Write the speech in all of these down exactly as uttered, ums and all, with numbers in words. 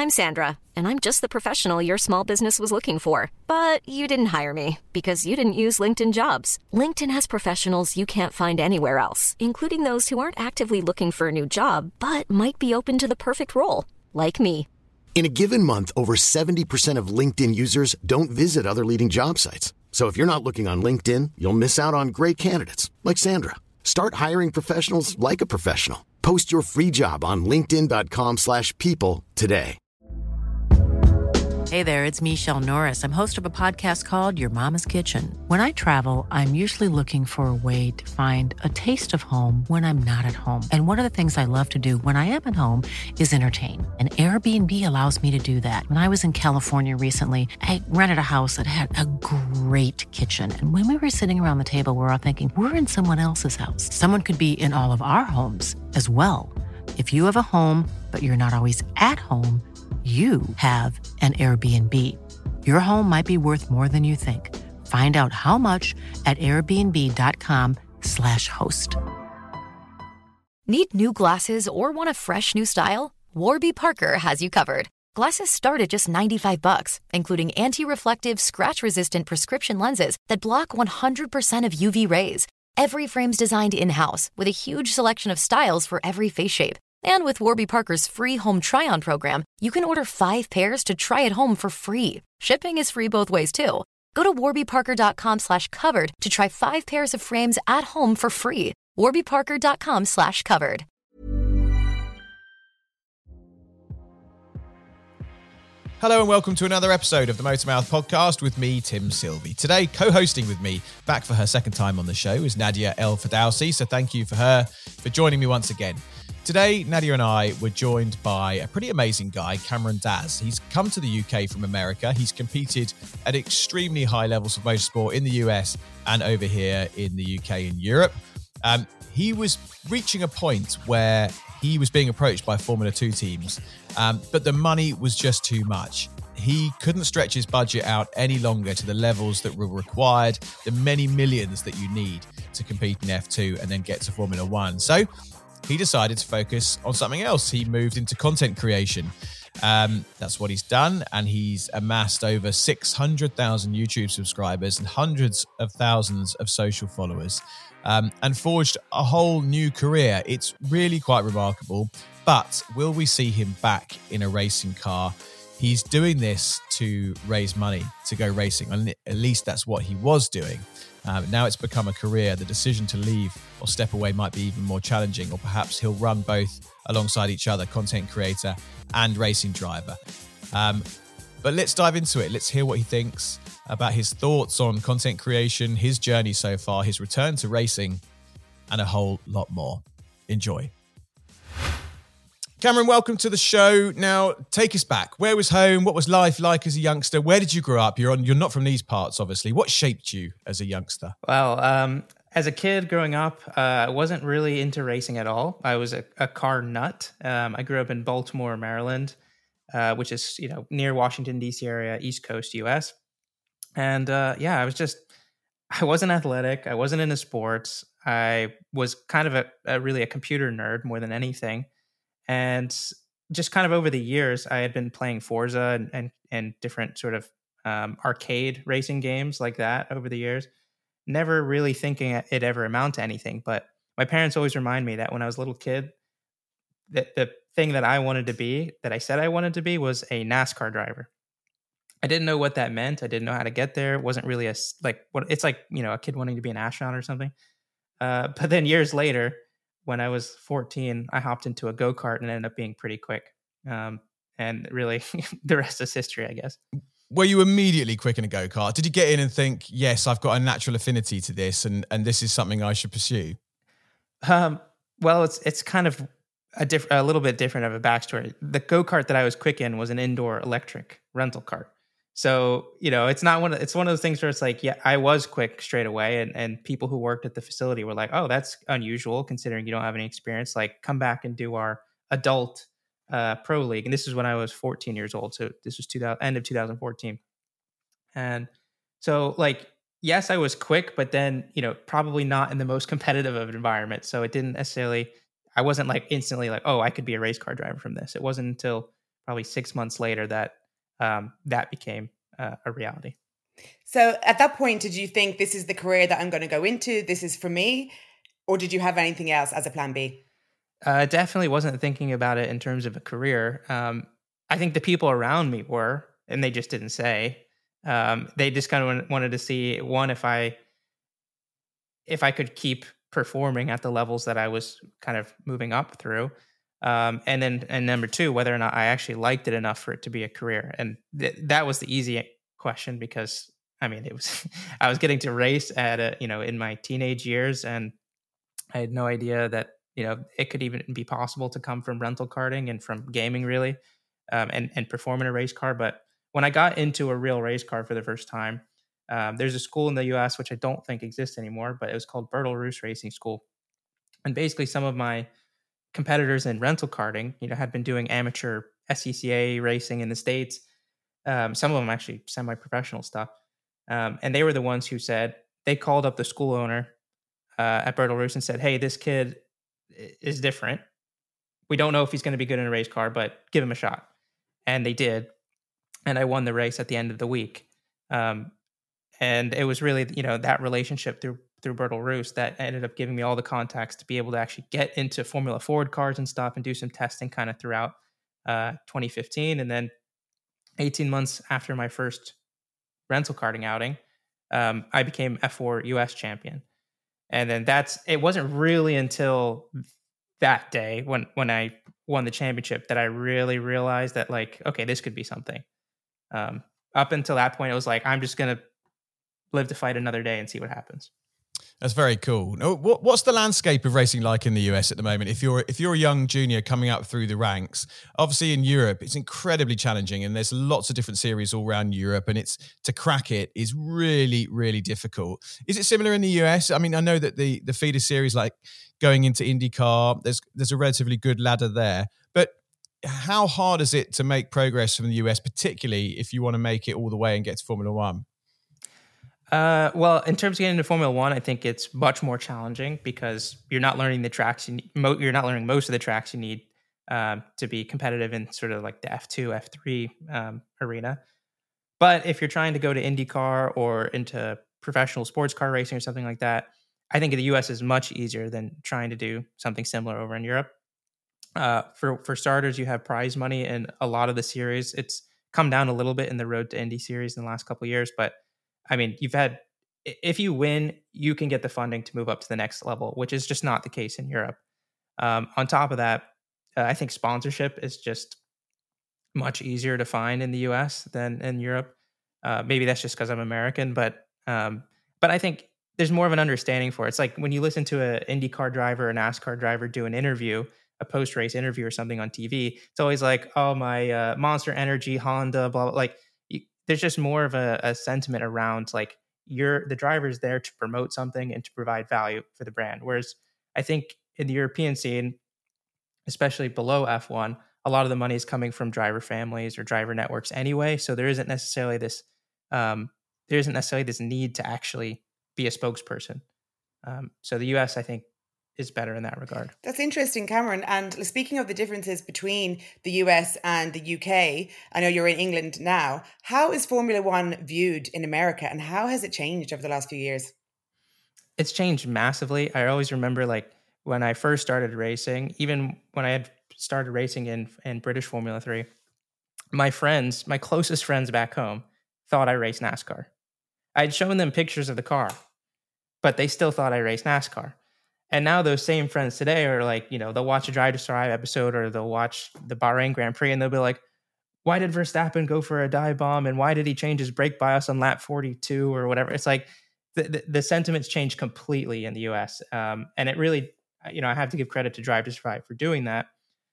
I'm Sandra, and I'm just the professional your small business was looking for. But you didn't hire me because you didn't use LinkedIn Jobs. LinkedIn has professionals you can't find anywhere else, including those who aren't actively looking for a new job, but might be open to the perfect role, like me. In a given month, over seventy percent of LinkedIn users don't visit other leading job sites. So if you're not looking on LinkedIn, you'll miss out on great candidates like Sandra. Start hiring professionals like a professional. Post your free job on linkedin dot com slash people today. Hey there, it's Michelle Norris. I'm host of a podcast called Your Mama's Kitchen. When I travel, I'm usually looking for a way to find a taste of home when I'm not at home. And one of the things I love to do when I am at home is entertain. And Airbnb allows me to do that. When I was in California recently, I rented a house that had a great kitchen. And when we were sitting around the table, we were all thinking, we're in someone else's house. Someone could be in all of our homes as well. If you have a home, but you're not always at home, you have an Airbnb. Your home might be worth more than you think. Find out how much at airbnb.com slash host. Need new glasses or want a fresh new style? Warby Parker has you covered. Glasses start at just ninety-five bucks, including anti-reflective, scratch-resistant prescription lenses that block one hundred percent of U V rays. Every frame's designed in-house with a huge selection of styles for every face shape. And with Warby Parker's free home try-on program, you can order five pairs to try at home for free. Shipping is free both ways, too. Go to warbyparker.com slash covered to try five pairs of frames at home for free. warbyparker.com slash covered. Hello and welcome to another episode of the Motormouth Podcast with me, Tim Sylvie. Today, co-hosting with me, back for her second time on the show, is Nadia El Ferdowsi. So thank you for her for joining me once again. Today, Nadia and I were joined by a pretty amazing guy, Cameron Daz. He's come to the U K from America. He's competed at extremely high levels of motorsport in the U S and over here in the U K and Europe. Um, he was reaching a point where he was being approached by Formula Two teams, um, but the money was just too much. He couldn't stretch his budget out any longer to the levels that were required, the many millions that you need to compete in F two and then get to Formula One. So he decided to focus on something else. He moved into content creation. Um, that's what he's done. And he's amassed over six hundred thousand YouTube subscribers and hundreds of thousands of social followers, um, and forged a whole new career. It's really quite remarkable. But will we see him back in a racing car? He's doing this to raise money, to go racing. And at least that's what he was doing. Um, now it's become a career. The decision to leave or step away might be even more challenging, or perhaps he'll run both alongside each other, content creator and racing driver. Um, but let's dive into it. Let's hear what he thinks about his thoughts on content creation, his journey so far, his return to racing, and a whole lot more. Enjoy. Cameron, welcome to the show. Now, take us back. Where was home? What was life like as a youngster? Where did you grow up? You're on. You're not from these parts, obviously. What shaped you as a youngster? Well, um, as a kid growing up, uh, I wasn't really into racing at all. I was a, a car nut. Um, I grew up in Baltimore, Maryland, uh, which is you know near Washington D C area, East Coast U S. And uh, yeah, I was just. I wasn't athletic. I wasn't into sports. I was kind of a, a really a computer nerd more than anything. And just kind of over the years, I had been playing Forza and and, and different sort of um, arcade racing games like that over the years, never really thinking it ever amount to anything. But my parents always remind me that when I was a little kid, that the thing that I wanted to be, that I said I wanted to be, was a NASCAR driver. I didn't know what that meant. I didn't know how to get there. It wasn't really a, like, what it's like, you know, a kid wanting to be an astronaut or something. Uh, but then years later, when I was fourteen, I hopped into a go-kart and ended up being pretty quick. Um, and really, the rest is history, I guess. Were you immediately quick in a go-kart? Did you get in and think, yes, I've got a natural affinity to this and, and this is something I should pursue? Um, well, it's it's kind of a, diff- a little bit different of a backstory. The go-kart that I was quick in was an indoor electric rental cart. So, you know, it's not one of, it's one of those things where it's like, yeah, I was quick straight away. And, and people who worked at the facility were like, oh, that's unusual considering you don't have any experience. Like, come back and do our adult uh, pro league. And this is when I was fourteen years old. So this was two thousand, end of two thousand fourteen. And so like, yes, I was quick, but then, you know, probably not in the most competitive of environments. So it didn't necessarily, I wasn't like instantly like, oh, I could be a race car driver from this. It wasn't until probably six months later that um, that became uh, a reality. So at that point, did you think this is the career that I'm going to go into? This is for me? Or did you have anything else as a plan B? Uh, definitely wasn't thinking about it in terms of a career. Um, I think the people around me were, and they just didn't say. Um, they just kind of wanted to see, one, if I if I could keep performing at the levels that I was kind of moving up through. Um, and then, and number two, whether or not I actually liked it enough for it to be a career. And th- that was the easy question because, I mean, it was, I was getting to race at a, you know, in my teenage years, and I had no idea that, you know, it could even be possible to come from rental karting and from gaming really, um, and, and perform in a race car. But when I got into a real race car for the first time, um, there's a school in the U S, which I don't think exists anymore, but it was called Bertil Roos Racing School. And basically some of my competitors in rental karting, you know, had been doing amateur S C C A racing in the States. Um, some of them actually semi-professional stuff. Um, and they were the ones who said, they called up the school owner uh, at Bertil Roos and said, hey, this kid is different. We don't know if he's going to be good in a race car, but give him a shot. And they did. And I won the race at the end of the week. Um, and it was really, you know, that relationship through through Bertil Roos that ended up giving me all the contacts to be able to actually get into Formula Ford cars and stuff and do some testing kind of throughout uh, twenty fifteen. And then eighteen months after my first rental karting outing, um, I became F four U S champion. And then that's, it wasn't really until that day when, when I won the championship that I really realized that, like, okay, this could be something. Um, up until that point, it was like, I'm just going to live to fight another day and see what happens. That's very cool. What, what's the landscape of racing like in the U S at the moment? If you're if you're a young junior coming up through the ranks, obviously in Europe it's incredibly challenging, and there's lots of different series all around Europe, and it's to crack it is really really difficult. Is it similar in the U S? I mean, I know that the the feeder series, like going into IndyCar, there's there's a relatively good ladder there, but how hard is it to make progress from the U S, particularly if you want to make it all the way and get to Formula One? Uh, well, in terms of getting into Formula One, I think it's much more challenging because you're not learning the tracks. You need, mo- you're not learning most of the tracks you need um, to be competitive in sort of like the F two, F three um, arena. But if you're trying to go to IndyCar or into professional sports car racing or something like that, I think the U S is much easier than trying to do something similar over in Europe. Uh, for for starters, you have prize money in a lot of the series. It's come down a little bit in the Road to Indy series in the last couple of years, but I mean, you've had, if you win, you can get the funding to move up to the next level, which is just not the case in Europe. Um, on top of that, uh, I think sponsorship is just much easier to find in the U S than in Europe. Uh, maybe that's just because I'm American, but um, but I think there's more of an understanding for it. It's like when you listen to an IndyCar driver or NASCAR driver do an interview, a post-race interview or something on T V, it's always like, oh, my uh, Monster Energy, Honda, blah, blah, like, there's just more of a, a sentiment around like you're the driver's there to promote something and to provide value for the brand. Whereas I think in the European scene, especially below F one, a lot of the money is coming from driver families or driver networks anyway. So there isn't necessarily this, um, there isn't necessarily this need to actually be a spokesperson. Um, so the U S, I think, is better in that regard. That's interesting, Cameron. And speaking of the differences between the U S and the U K, I know you're in England now. How is Formula One viewed in America, and how has it changed over the last few years? It's changed massively. I always remember like when I first started racing, even when I had started racing in, in British Formula three, my friends, my closest friends back home thought I raced NASCAR. I'd shown them pictures of the car, but they still thought I raced NASCAR. And now those same friends today are like, you know, they'll watch a Drive to Survive episode or they'll watch the Bahrain Grand Prix and they'll be like, why did Verstappen go for a dive bomb? And why did he change his brake bias on lap forty-two or whatever? It's like the, the, the sentiments changed completely in the U S. Um, and it really, you know, I have to give credit to Drive to Survive for doing that.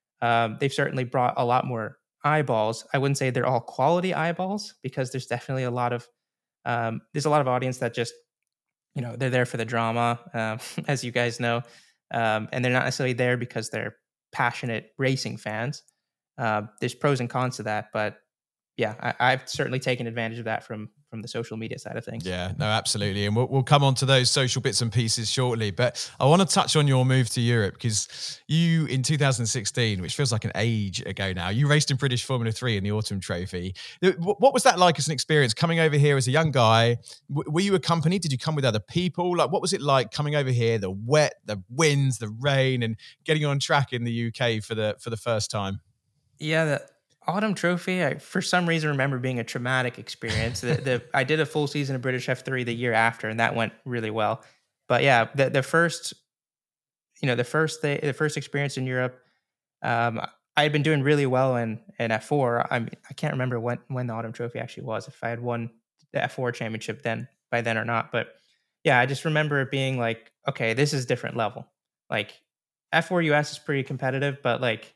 Um, they've certainly brought a lot more eyeballs. I wouldn't say they're all quality eyeballs because there's definitely a lot of, um, there's a lot of audience that just, you know, they're there for the drama, um, as you guys know, um, and they're not necessarily there because they're passionate racing fans. Uh, there's pros and cons to that, but yeah, I, I've certainly taken advantage of that from from the social media side of things. Yeah, no, absolutely. And we'll, we'll come on to those social bits and pieces shortly. But I want to touch on your move to Europe, because you, in two thousand sixteen, which feels like an age ago now, you raced in British Formula three in the Autumn Trophy. What was that like as an experience coming over here as a young guy? Were you accompanied? Did you come with other people? Like, what was it like coming over here, the wet, the winds, the rain, and getting on track in the U K for the for the first time? Yeah, the Autumn Trophy, I, for some reason, remember being a traumatic experience. the, the I did a full season of British F three the year after, and that went really well. But yeah, the the first, you know, the first day, the first experience in Europe, um, I had been doing really well in in F four. I mean, I can't remember when when the Autumn Trophy actually was, if I had won the F four championship then by then or not. But yeah, I just remember it being like, okay, this is different level. Like F four U S is pretty competitive, but like.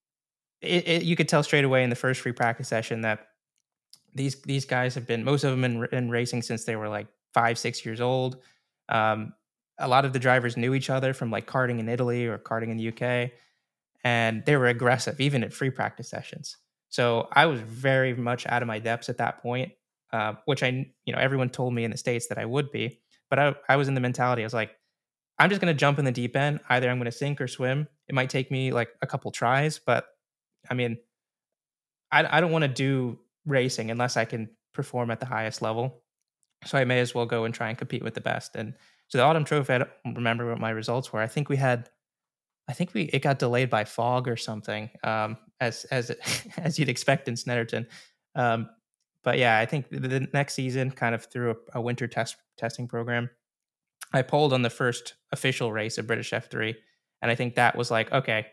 It, it, you could tell straight away in the first free practice session that these these guys have been, most of them in, in racing since they were like five, six years old. Um, a lot of the drivers knew each other from like karting in Italy or karting in the U K, and they were aggressive even at free practice sessions. So I was very much out of my depths at that point, uh, which I, you know, everyone told me in the States that I would be, but I, I was in the mentality, I was like, I'm just going to jump in the deep end. Either I'm going to sink or swim. It might take me like a couple tries, but I mean, I, I don't want to do racing unless I can perform at the highest level. So I may as well go and try and compete with the best. And so the Autumn Trophy, I don't remember what my results were. I think we had, I think we it got delayed by fog or something, um, as as as you'd expect in Snetterton. Um, but yeah, I think the, the next season, kind of through a, a winter test testing program, I polled on the first official race of British F three, and I think that was like, okay.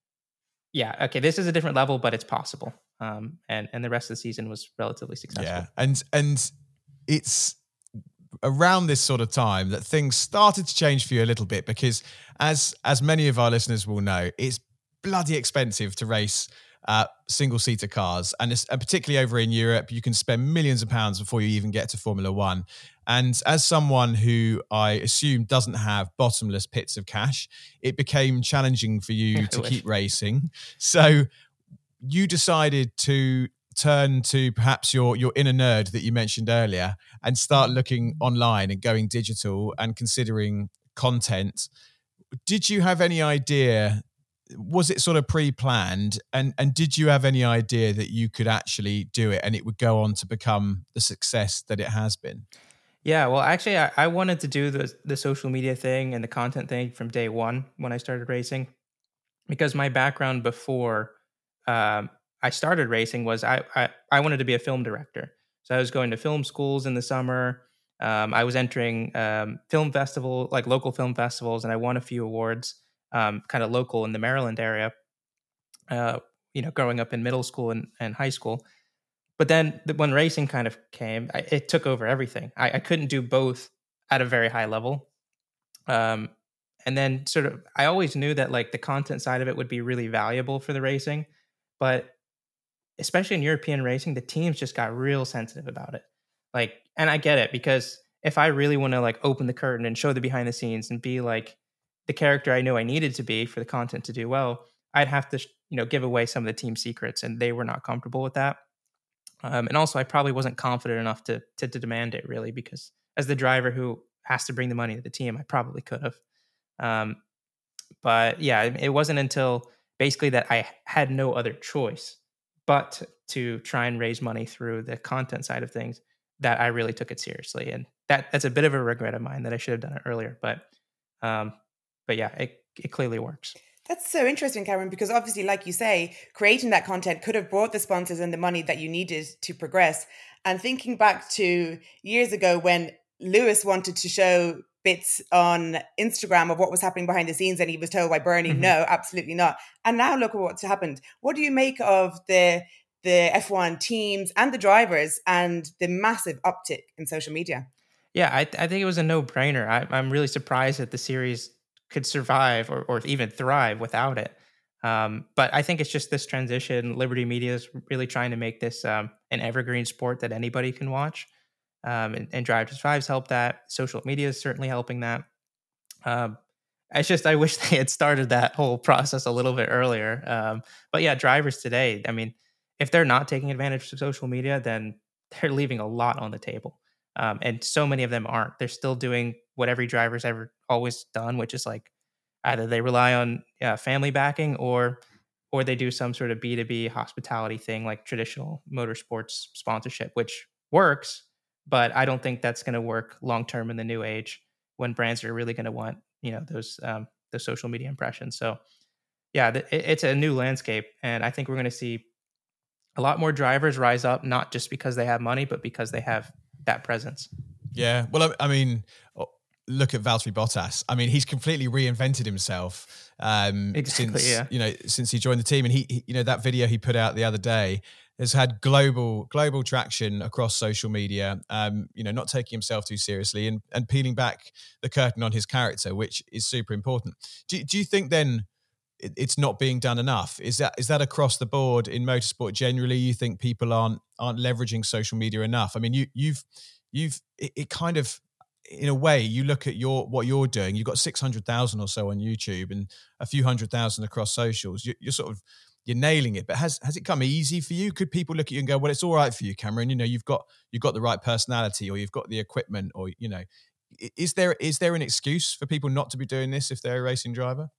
Yeah, okay, this is a different level, but it's possible. Um, and, and the rest of the season was relatively successful. Yeah, and and it's around this sort of time that things started to change for you a little bit, because as as many of our listeners will know, it's bloody expensive to race uh, single-seater cars. And, it's, and particularly over in Europe, you can spend millions of pounds before you even get to Formula One. And as someone who I assume doesn't have bottomless pits of cash, it became challenging for you to keep racing. So you decided to turn to perhaps your your inner nerd that you mentioned earlier and start looking online and going digital and considering content. Did you have any idea? Was it sort of pre-planned? And, and did you have any idea that you could actually do it and it would go on to become the success that it has been? Yeah, well, actually, I, I wanted to do the the social media thing and the content thing from day one when I started racing, because my background before um, I started racing was I, I I wanted to be a film director. So I was going to film schools in the summer. Um, I was entering um, film festival, like local film festivals, and I won a few awards, um, kind of local in the Maryland area. Uh, you know, growing up in middle school and, and high school. But then when racing kind of came, I, it took over everything. I, I couldn't do both at a very high level. Um, and then sort of, I always knew that like the content side of it would be really valuable for the racing. But especially in European racing, the teams just got real sensitive about it. Like, and I get it, because if I really want to like open the curtain and show the behind the scenes and be like the character I knew I needed to be for the content to do well, I'd have to, you know, give away some of the team secrets, and they were not comfortable with that. Um, and also, I probably wasn't confident enough to, to to demand it, really, because as the driver who has to bring the money to the team, I probably could have. Um, but yeah, it wasn't until basically that I had no other choice but to try and raise money through the content side of things that I really took it seriously. And that that's a bit of a regret of mine that I should have done it earlier. But um, but yeah, it it clearly works. That's so interesting, Cameron, because obviously, like you say, creating that content could have brought the sponsors and the money that you needed to progress. And thinking back to years ago when Lewis wanted to show bits on Instagram of what was happening behind the scenes and he was told by Bernie, mm-hmm. no, absolutely not. And now look at what's happened. What do you make of the the F one teams and the drivers and the massive uptick in social media? Yeah, I, I think it was a no-brainer. I, I'm really surprised that the series could survive or, or even thrive without it. Um, but I think it's just this transition. Liberty Media is really trying to make this um, an evergreen sport that anybody can watch. Um, and, and Drive to Survive's helped that. Social media is certainly helping that. Um, it's just, I wish they had started that whole process a little bit earlier. Um, but yeah, drivers today, I mean, if they're not taking advantage of social media, then they're leaving a lot on the table. Um, and so many of them aren't. They're still doing what every driver's ever always done, which is like either they rely on uh, family backing or or they do some sort of B two B hospitality thing like traditional motorsports sponsorship, which works, but I don't think that's going to work long term in the new age when brands are really going to want, you know, those um, those social media impressions. So yeah, th- it, it's a new landscape, and I think we're going to see a lot more drivers rise up, not just because they have money, but because they have that presence. Yeah, well, I, I mean, look at Valtteri Bottas. I mean, he's completely reinvented himself um, exactly, since yeah. you know since he joined the team, and he, he, you know, that video he put out the other day has had global global traction across social media. Um, you know, not taking himself too seriously and and peeling back the curtain on his character, which is super important. Do do you think then it, it's not being done enough? Is that is that across the board in motorsport generally? You think people aren't aren't leveraging social media enough? I mean, you you've you've it, it kind of, in a way, you look at your what you're doing. You've got six hundred thousand or so on YouTube and a few hundred thousand across socials. You, you're sort of you're nailing it. But has has it come easy for you? Could people look at you and go, "Well, it's all right for you, Cameron. You know, you've got you've got the right personality, or you've got the equipment, or you know." Is there is there an excuse for people not to be doing this if they're a racing driver?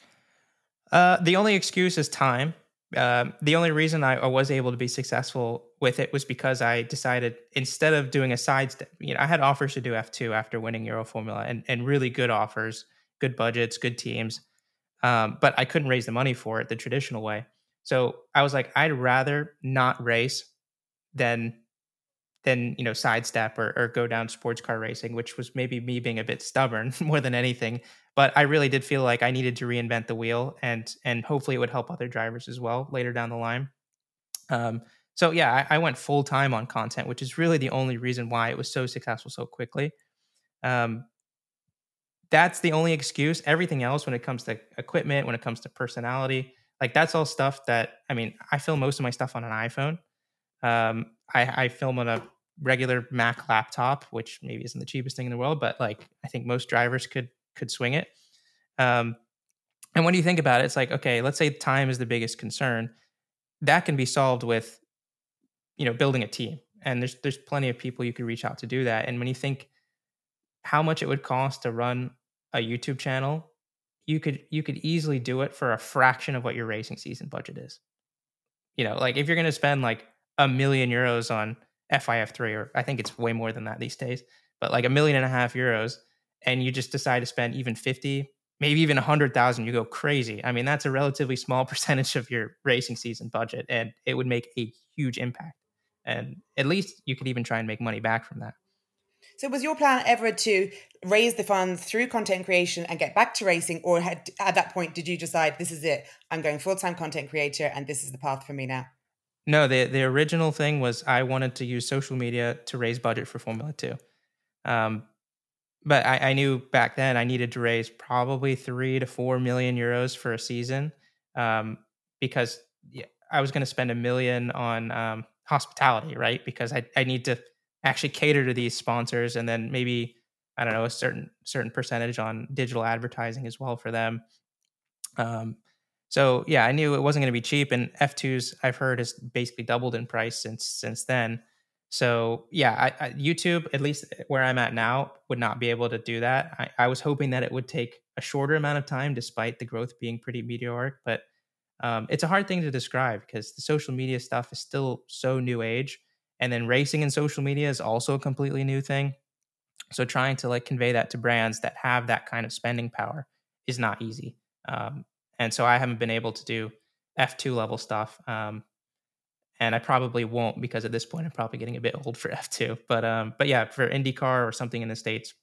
Uh, the only excuse is time. Um, the only reason I, I was able to be successful with it was because I decided, instead of doing a side step, you know, I had offers to do F two after winning Euro Formula, and, and really good offers, good budgets, good teams. Um, but I couldn't raise the money for it the traditional way. So I was like, I'd rather not race than, than, you know, sidestep or, or go down sports car racing, which was maybe me being a bit stubborn more than anything. But I really did feel like I needed to reinvent the wheel, and and hopefully it would help other drivers as well later down the line. Um, so yeah, I, I went full time on content, which is really the only reason why it was so successful so quickly. Um, that's the only excuse. Everything else, when it comes to equipment, when it comes to personality, like that's all stuff that, I mean, I film most of my stuff on an iPhone. Um, I, I film on a regular Mac laptop, which maybe isn't the cheapest thing in the world, but like I think most drivers could could swing it. Um, and when you think about it, it's like, okay, let's say time is the biggest concern. That can be solved with, you know, building a team. And there's there's plenty of people you could reach out to do that. And when you think how much it would cost to run a YouTube channel, you could you could easily do it for a fraction of what your racing season budget is. You know, like if you're going to spend like a million euros on F I F three, or I think it's way more than that these days, but like a million and a half euros, and you just decide to spend even fifty, maybe even a hundred thousand, you go crazy. I mean, that's a relatively small percentage of your racing season budget, and it would make a huge impact. And at least you could even try and make money back from that. So was your plan ever to raise the funds through content creation and get back to racing? Or had, at that point, did you decide, this is it, I'm going full-time content creator and this is the path for me now? No, the, the original thing was I wanted to use social media to raise budget for Formula two. Um, But I, I knew back then I needed to raise probably three to four million euros for a season, um, because yeah, I was going to spend a million on um, hospitality, right? Because I, I need to actually cater to these sponsors, and then maybe, I don't know, a certain certain percentage on digital advertising as well for them. Um, so yeah, I knew it wasn't going to be cheap, and F twos I've heard has basically doubled in price since since then. So yeah, I, I, YouTube, at least where I'm at now, would not be able to do that. I, I was hoping that it would take a shorter amount of time, despite the growth being pretty meteoric. But um, it's a hard thing to describe because the social media stuff is still so new age, and then racing and social media is also a completely new thing. So trying to like convey that to brands that have that kind of spending power is not easy. Um, and so I haven't been able to do F two level stuff. Um, And I probably won't, because at this point I'm probably getting a bit old for F two. But um, but yeah, for IndyCar or something in the States,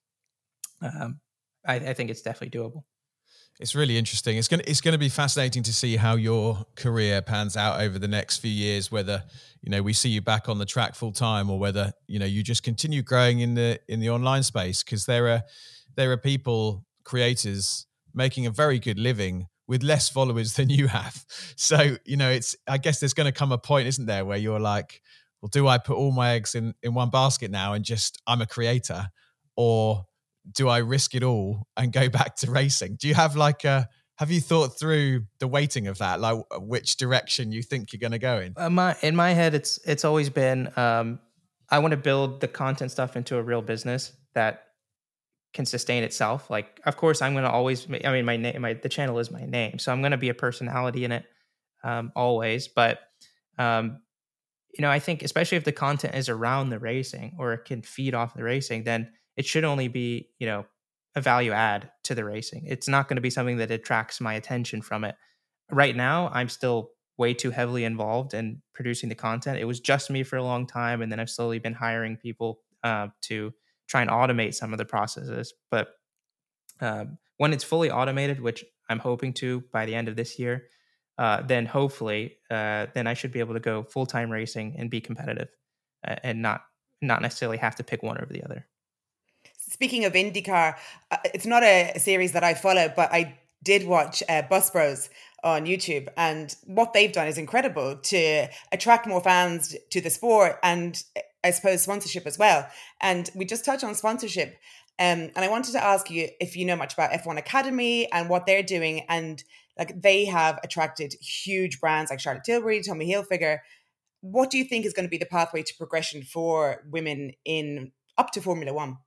um, I, I think it's definitely doable. It's really interesting. It's going to, it's going to be fascinating to see how your career pans out over the next few years, whether, you know, we see you back on the track full time, or whether, you know, you just continue growing in the in the online space, because there are there are people, creators, making a very good living with less followers than you have. So, you know, it's, I guess there's going to come a point, isn't there, where you're like, well, do I put all my eggs in, in one basket now and just, I'm a creator, or do I risk it all and go back to racing? Do you have like a, have you thought through the weighting of that? Like which direction you think you're going to go in? Uh, my, in my head, it's, it's always been, um, I want to build the content stuff into a real business that can sustain itself. Like, of course, I'm going to always, I mean, my name, my, the channel is my name. So I'm going to be a personality in it um, always. But, um, you know, I think especially if the content is around the racing or it can feed off the racing, then it should only be, you know, a value add to the racing. It's not going to be something that attracts my attention from it. Right now, I'm still way too heavily involved in producing the content. It was just me for a long time. And then I've slowly been hiring people uh, to try and automate some of the processes. But um, when it's fully automated, which I'm hoping to by the end of this year, uh, then hopefully, uh, then I should be able to go full-time racing and be competitive uh, and not not necessarily have to pick one over the other. Speaking of IndyCar, uh, it's not a series that I follow, but I did watch uh, Bus Bros on YouTube, and what they've done is incredible to attract more fans to the sport and I suppose sponsorship as well. And we just touched on sponsorship. Um, and I wanted to ask you if you know much about F one Academy and what they're doing. And like they have attracted huge brands like Charlotte Tilbury, Tommy Hilfiger. What do you think is going to be the pathway to progression for women in up to Formula One?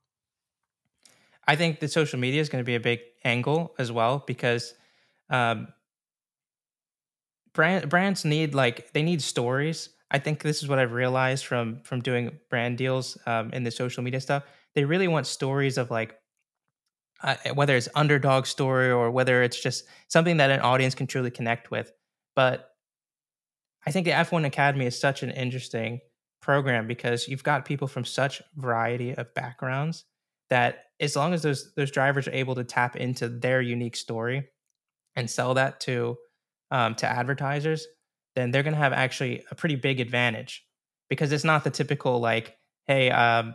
I think the social media is going to be a big angle as well, because um, brand, brands need like, they need stories. I think this is what I've realized from from doing brand deals um, in the social media stuff. They really want stories of like, uh, whether it's underdog story or whether it's just something that an audience can truly connect with. But I think the F one Academy is such an interesting program because you've got people from such variety of backgrounds that as long as those those drivers are able to tap into their unique story and sell that to um, to advertisers, then they're going to have actually a pretty big advantage, because it's not the typical like, hey, um,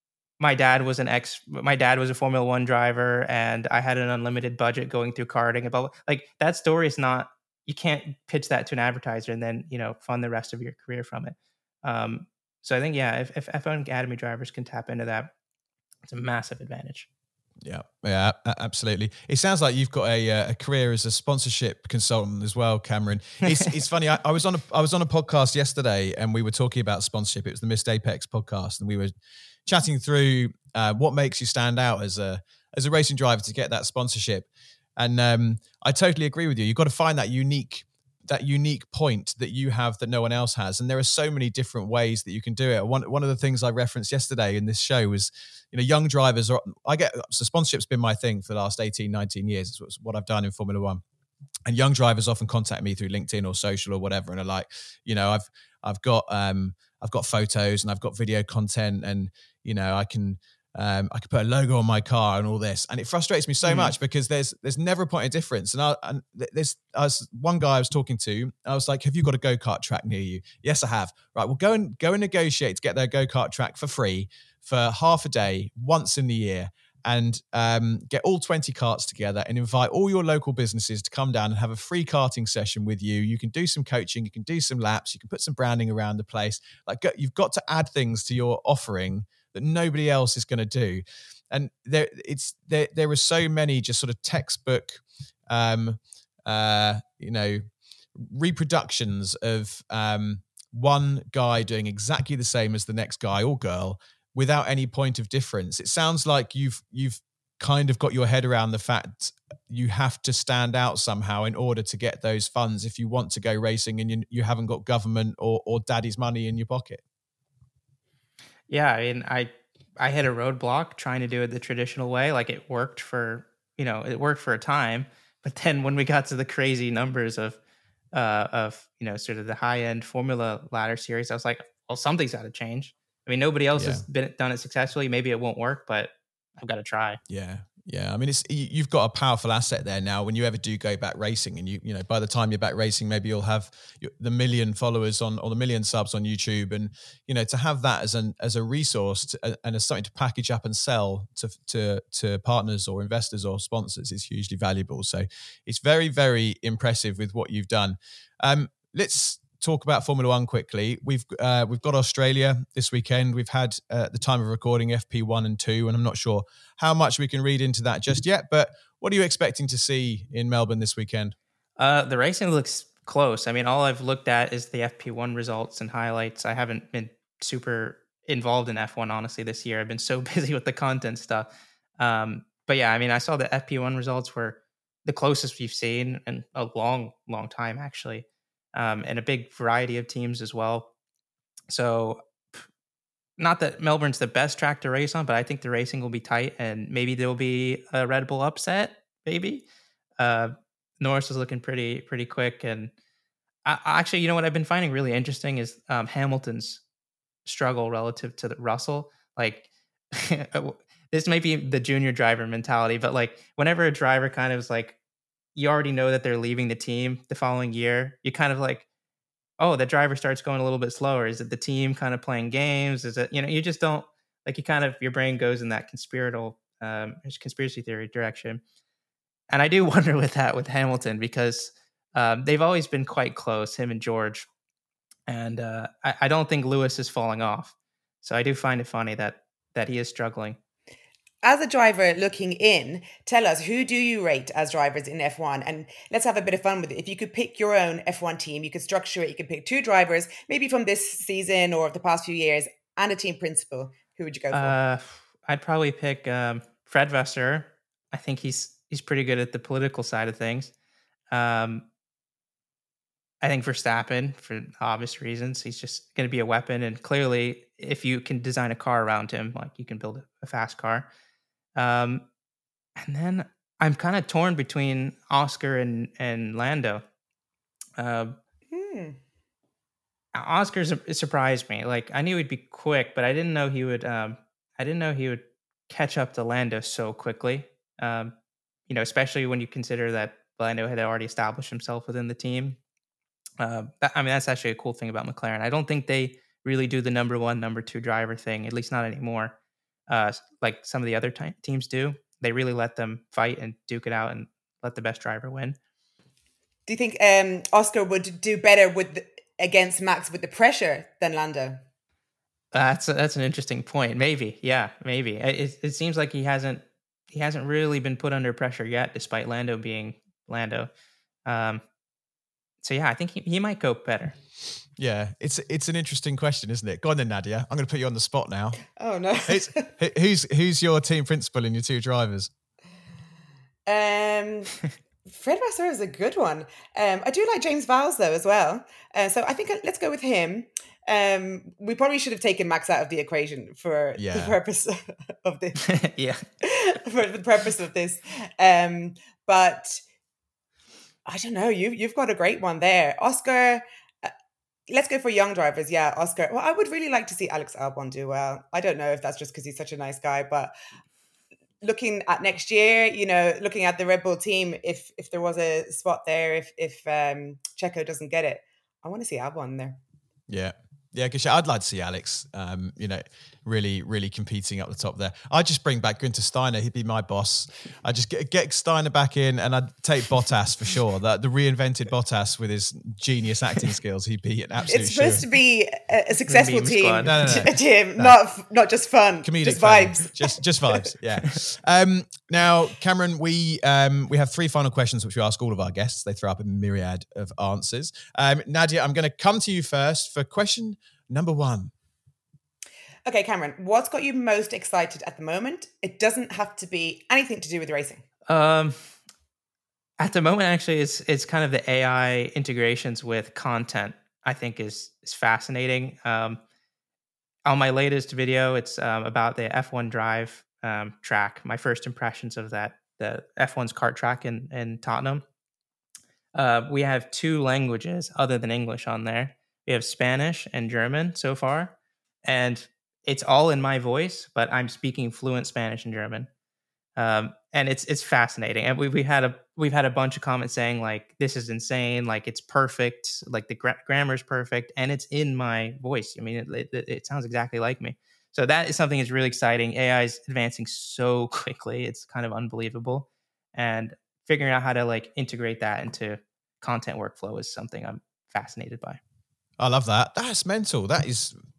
my dad was an ex, my dad was a Formula One driver and I had an unlimited budget going through karting and blah, blah. Like that story is not, you can't pitch that to an advertiser and then, you know, fund the rest of your career from it. Um, so I think, yeah, if, if F one Academy drivers can tap into that, it's a massive advantage. Yeah, yeah, absolutely. It sounds like you've got a, a career as a sponsorship consultant as well, Cameron. It's it's funny. I, I was on a I was on a podcast yesterday, and we were talking about sponsorship. It was the Missed Apex podcast, and we were chatting through uh, what makes you stand out as a as a racing driver to get that sponsorship. And um, I totally agree with you. You've got to find that unique that unique point that you have that no one else has. And there are so many different ways that you can do it. One one of the things I referenced yesterday in this show was, you know, young drivers are, I get, so sponsorship's been my thing for the last eighteen, nineteen years. It's what I've done in Formula One. And young drivers often contact me through LinkedIn or social or whatever. And are like, you know, I've, I've got, um, I've got photos and I've got video content and, you know, I can, Um, I could put a logo on my car and all this, and it frustrates me so mm. much because there's there's never a point of difference. And I and there's I was one guy I was talking to. I was like, "Have you got a go-kart track near you?" "Yes, I have." "Right, well, go and go and negotiate to get their go-kart track for free for half a day once in the year, and um, get all twenty karts together and invite all your local businesses to come down and have a free karting session with you. You can do some coaching, you can do some laps, you can put some branding around the place. Like, you've got to add things to your offering that nobody else is going to do." And there, it's there. There are so many just sort of textbook, um, uh, you know, reproductions of um, one guy doing exactly the same as the next guy or girl without any point of difference. It sounds like you've you've kind of got your head around the fact you have to stand out somehow in order to get those funds if you want to go racing, and you you haven't got government or or daddy's money in your pocket. Yeah, I mean, I I hit a roadblock trying to do it the traditional way. Like it worked for, you know, it worked for a time, but then when we got to the crazy numbers of, uh, of you know, sort of the high end Formula ladder series, I was like, well, something's got to change. I mean, nobody else yeah. has been done it successfully. Maybe it won't work, but I've got to try. Yeah. Yeah, I mean, it's you've got a powerful asset there now. When you ever do go back racing, and you you know, by the time you're back racing, maybe you'll have the million followers on or the million subs on YouTube, and you know, to have that as an as a resource to, and as something to package up and sell to to to partners or investors or sponsors is hugely valuable. So it's very very impressive with what you've done. Um, let's talk about Formula One quickly. We've uh, we've got Australia this weekend. We've had uh, at the time of recording F P one and two, and I'm not sure how much we can read into that just yet. But what are you expecting to see in Melbourne this weekend? Uh, the racing looks close. I mean, all I've looked at is the F P one results and highlights. I haven't been super involved in F one, honestly, this year. I've been so busy with the content stuff. Um, but yeah, I mean, I saw the F P one results were the closest we've seen in a long, long time, actually, um, and a big variety of teams as well. So not that Melbourne's the best track to race on, but I think the racing will be tight, and maybe there'll be a Red Bull upset, maybe. Uh, Norris is looking pretty, pretty quick. And I, actually, you know what I've been finding really interesting is um, Hamilton's struggle relative to the Russell. Like, this might be the junior driver mentality, but like whenever a driver kind of is like, you already know that they're leaving the team the following year, you kind of like, oh, the driver starts going a little bit slower. Is it the team kind of playing games? Is it, you know, you just don't like, you kind of, your brain goes in that conspiratorial, um, conspiracy theory direction. And I do wonder with that with Hamilton, because um, they've always been quite close, him and George. And uh, I, I don't think Lewis is falling off. So I do find it funny that that he is struggling. As a driver looking in, tell us, who do you rate as drivers in F one? And let's have a bit of fun with it. If you could pick your own F one team, you could structure it. You could pick two drivers, maybe from this season or the past few years, and a team principal. Who would you go for? Uh, I'd probably pick um, Fred Vasseur. I think he's he's pretty good at the political side of things. Um, I think Verstappen, for obvious reasons, he's just going to be a weapon. And clearly, if you can design a car around him, like you can build a fast car. Um, and then I'm kind of torn between Oscar and, and Lando. Uh, hmm. Oscar surprised me. Like, I knew he'd be quick, but I didn't know he would. Um, I didn't know he would catch up to Lando so quickly. Um, you know, especially when you consider that Lando had already established himself within the team. Uh, that, I mean, that's actually a cool thing about McLaren. I don't think they really do the number one, number two driver thing, at least not anymore. Uh, like some of the other t- teams do. They really let them fight and duke it out and let the best driver win. Do you think um, Oscar would do better with the, against Max with the pressure than Lando? That's a, that's an interesting point. Maybe, yeah, maybe. It, it seems like he hasn't he hasn't really been put under pressure yet, despite Lando being Lando. Um, So yeah, I think he, he might go better. Yeah, it's it's an interesting question, isn't it? Go on then, Nadia. I'm going to put you on the spot now. Oh no. It's, who's who's your team principal and your two drivers? Um, Fred Vasseur is a good one. Um, I do like James Vowles though as well. Uh, so I think let's go with him. Um, we probably should have taken Max out of the equation for yeah. the purpose of this. yeah, for the purpose of this. Um, but. I don't know. You you've got a great one there, Oscar. Uh, let's go for young drivers. Yeah, Oscar. Well, I would really like to see Alex Albon do well. I don't know if that's just because he's such a nice guy, but looking at next year, you know, looking at the Red Bull team, if if there was a spot there, if if um, Checo doesn't get it, I want to see Albon there. Yeah. Yeah, because I'd like to see Alex, um, you know, really, really competing up the top there. I'd just bring back Günther Steiner. He'd be my boss. I'd just get, get Steiner back in and I'd take Bottas for sure. The, the reinvented Bottas with his genius acting skills. He'd be an absolute It's supposed sure. to be a, a successful team, no, no, no. Tim, No. not, not just fun, Comedic just fame. vibes. Just just vibes, yeah. Um, now, Cameron, we um, we have three final questions which we ask all of our guests. They throw up a myriad of answers. Um, Nadia, I'm going to come to you first for question number one. Okay, Cameron, what's got you most excited at the moment? It doesn't have to be anything to do with racing. Um, at the moment, actually, it's it's kind of the A I integrations with content. I think is is fascinating. Um, on my latest video, it's um, about the F one Drive um, track. My first impressions of that, the F one's kart track in in Tottenham. Uh, we have two languages other than English on there. We have Spanish and German so far, and it's all in my voice, but I'm speaking fluent Spanish and German. Um, and it's it's fascinating. And we we had a we've had a bunch of comments saying like, this is insane, like it's perfect, like the gra- grammar is perfect, and it's in my voice. I mean, it, it, it sounds exactly like me. So that is something that's really exciting. A I is advancing so quickly; it's kind of unbelievable. And figuring out how to like integrate that into content workflow is something I'm fascinated by. I love that. That's mental. That is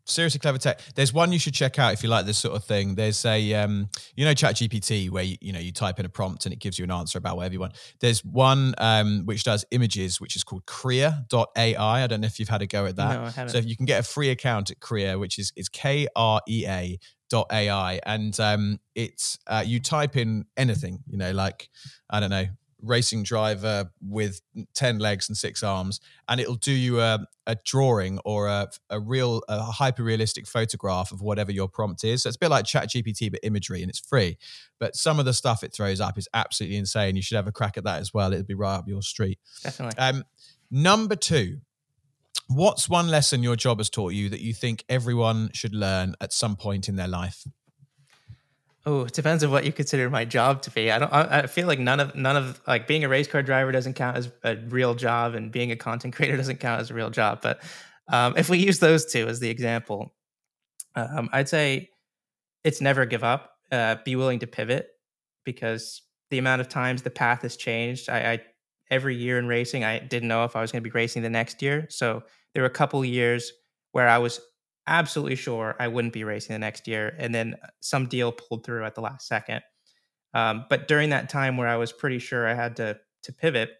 seriously clever tech. There's one you should check out if you like this sort of thing. There's a, um, you know, ChatGPT where, you, you know, you type in a prompt and it gives you an answer about whatever you want. There's one um, which does images, which is called Krea dot A I. I don't know if you've had a go at that. No, I haven't. So if you can get a free account at Krea, which is, is K R E A dot A I. And um, it's, uh, you type in anything, you know, like, I don't know, racing driver with ten legs and six arms, and it'll do you a, a drawing or a, a real a hyper realistic photograph of whatever your prompt is. So it's a bit like ChatGPT but imagery, and it's free, but some of the stuff it throws up is absolutely insane. You should have a crack at that as well. It'd be right up your street. Definitely. Um number two, what's one lesson your job has taught you that you think everyone should learn at some point in their life? Oh, it depends on what you consider my job to be. I don't. I I feel like none of none of like being a race car driver doesn't count as a real job, and being a content creator doesn't count as a real job. But um, if we use those two as the example, um, I'd say it's never give up. Uh, be willing to pivot, because the amount of times the path has changed. I, I every year in racing, I didn't know if I was going to be racing the next year. So there were a couple years where I was absolutely sure I wouldn't be racing the next year, and then some deal pulled through at the last second. Um, but during that time where I was pretty sure I had to to pivot,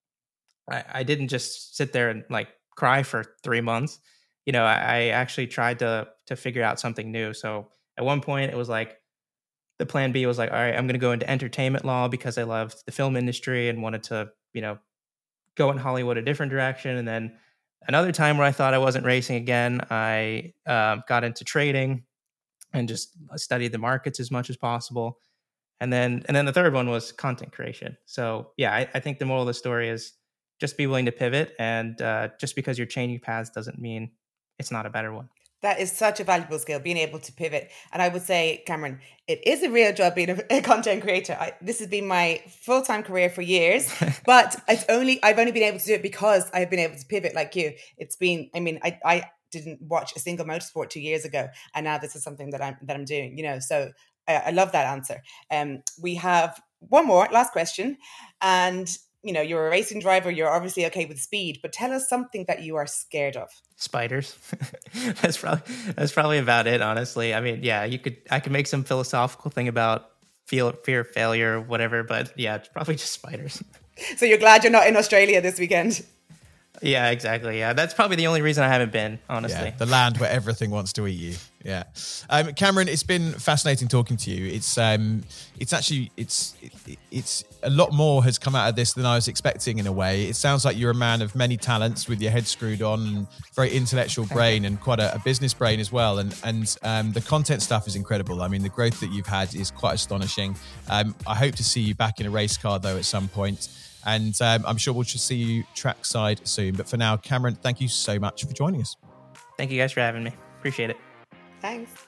I, I didn't just sit there and like cry for three months. You know, I, I actually tried to to figure out something new. So at one point, it was like the plan B was like, all right, I'm going to go into entertainment law because I loved the film industry and wanted to, you know, go in Hollywood a different direction. And then another time where I thought I wasn't racing again, I um, got into trading and just studied the markets as much as possible. And then, and then the third one was content creation. So yeah, I, I think the moral of the story is just be willing to pivot, and uh, just because you're changing paths doesn't mean it's not a better one. That is such a valuable skill, being able to pivot. And I would say, Cameron, it is a real job being a, a content creator. I, this has been my full-time career for years, but it's only I've only been able to do it because I've been able to pivot like you. It's been, I mean, I, I didn't watch a single motorsport two years ago, and now this is something that I'm that I'm doing. You know, so I, I love that answer. Um, we have one more last question, and you know, you're a racing driver. You're obviously okay with speed, but tell us something that you are scared of. Spiders. that's probably that's probably about it, honestly. I mean, yeah, you could I could make some philosophical thing about feel, fear of failure or whatever, but yeah, it's probably just spiders. So you're glad you're not in Australia this weekend? Yeah, exactly. Yeah, that's probably the only reason I haven't been, honestly. Yeah, the land where everything wants to eat you. Yeah, um, Cameron, it's been fascinating talking to you. It's um, it's actually it's it, it's a lot more has come out of this than I was expecting. In a way, it sounds like you're a man of many talents, with your head screwed on, and very intellectual brain, and quite a, a business brain as well. And and um, the content stuff is incredible. I mean, the growth that you've had is quite astonishing. Um, I hope to see you back in a race car though at some point. And um, I'm sure we'll just see you trackside soon. But for now, Cameron, thank you so much for joining us. Thank you guys for having me. Appreciate it. Thanks.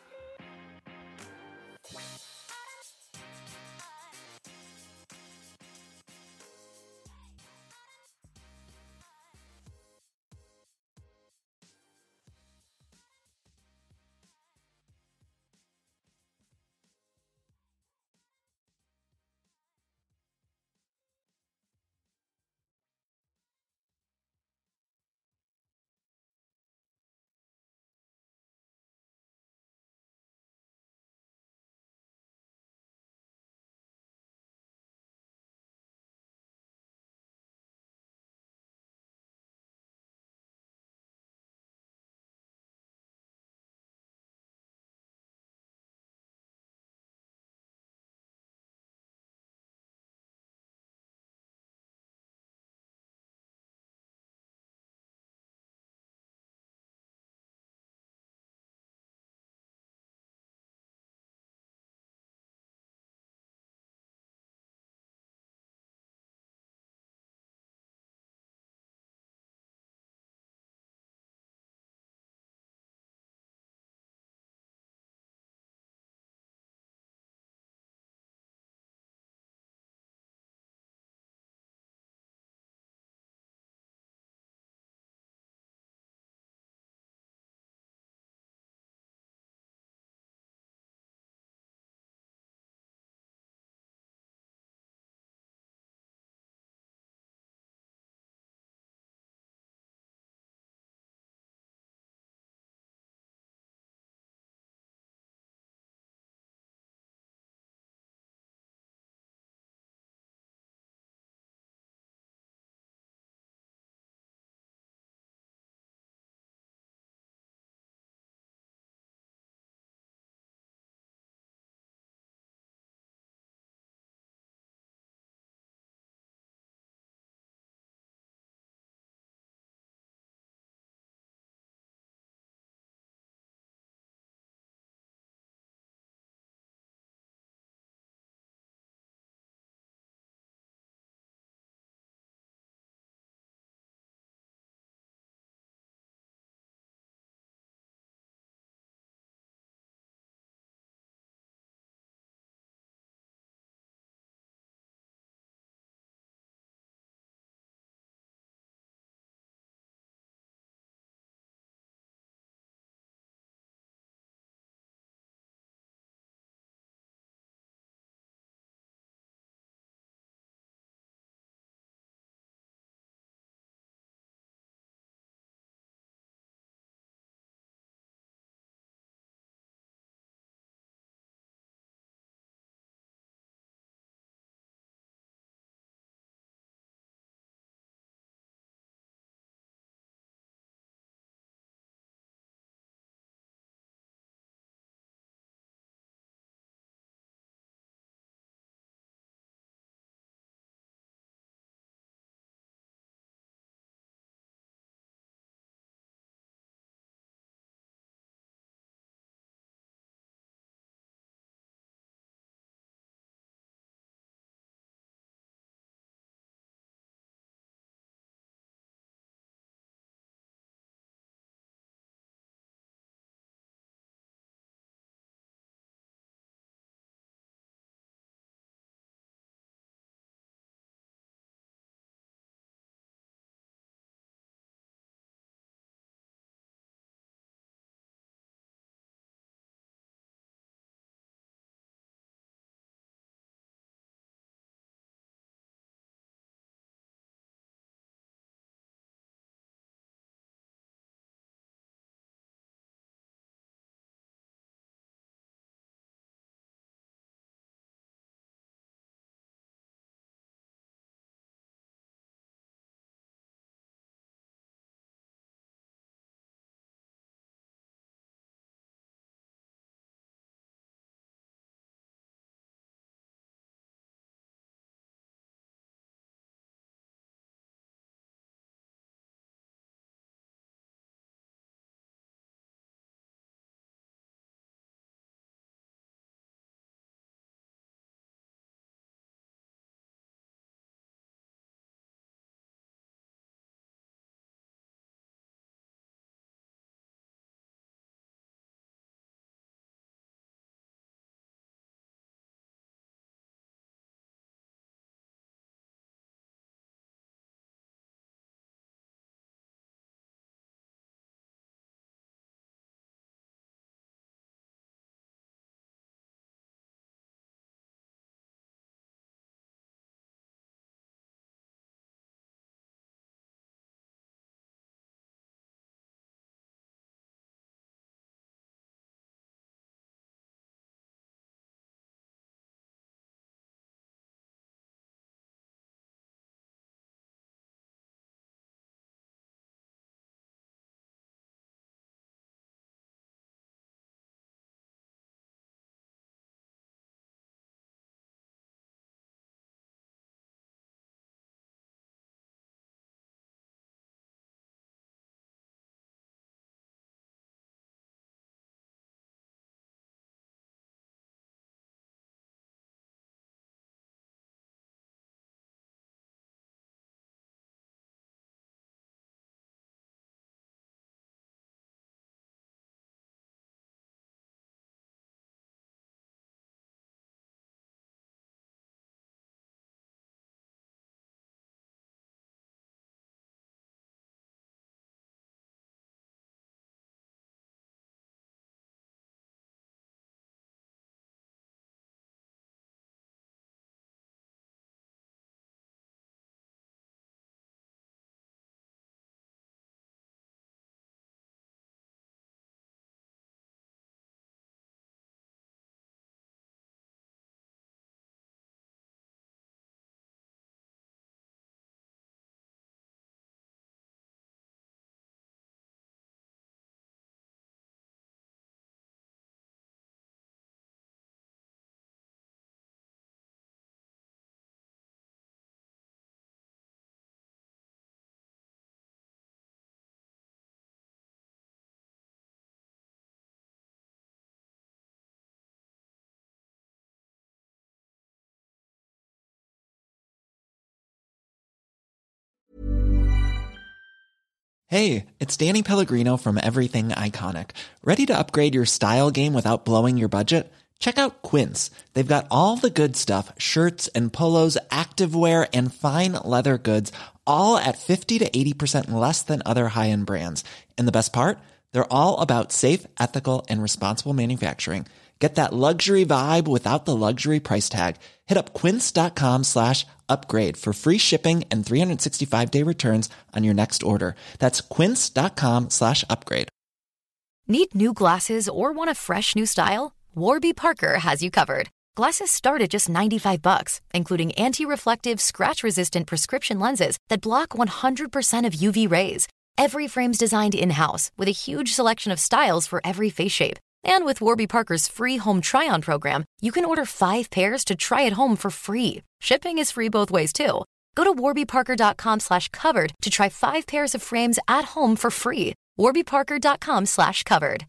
Hey, it's Danny Pellegrino from Everything Iconic. Ready to upgrade your style game without blowing your budget? Check out Quince. They've got all the good stuff, shirts and polos, activewear, and fine leather goods, all at fifty to eighty percent less than other high-end brands. And the best part? They're all about safe, ethical, and responsible manufacturing. Get that luxury vibe without the luxury price tag. Hit up quince.com slash upgrade for free shipping and three sixty-five day returns on your next order. That's quince.com slash upgrade. Need new glasses or want a fresh new style? Warby Parker has you covered. Glasses start at just ninety-five bucks, including anti-reflective, scratch-resistant prescription lenses that block one hundred percent of U V rays. Every frame's designed in-house with a huge selection of styles for every face shape. And with Warby Parker's free home try-on program, you can order five pairs to try at home for free. Shipping is free both ways, too. Go to warbyparker.com slash covered to try five pairs of frames at home for free. warbyparker.com slash covered.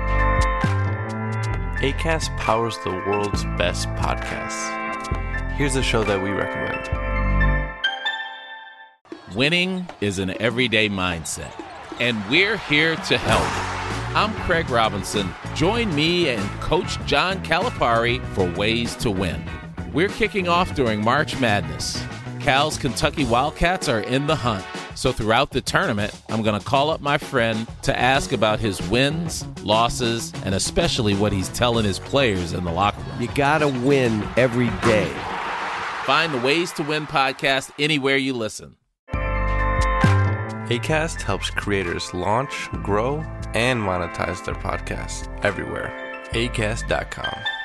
Acast powers the world's best podcasts. Here's a show that we recommend. Winning is an everyday mindset, and we're here to help. I'm Craig Robinson. Join me and Coach John Calipari for Ways to Win. We're kicking off during March Madness. Cal's Kentucky Wildcats are in the hunt. So throughout the tournament, I'm going to call up my friend to ask about his wins, losses, and especially what he's telling his players in the locker room. You got to win every day. Find the Ways to Win podcast anywhere you listen. Acast helps creators launch, grow, and monetize their podcasts everywhere. acast dot com.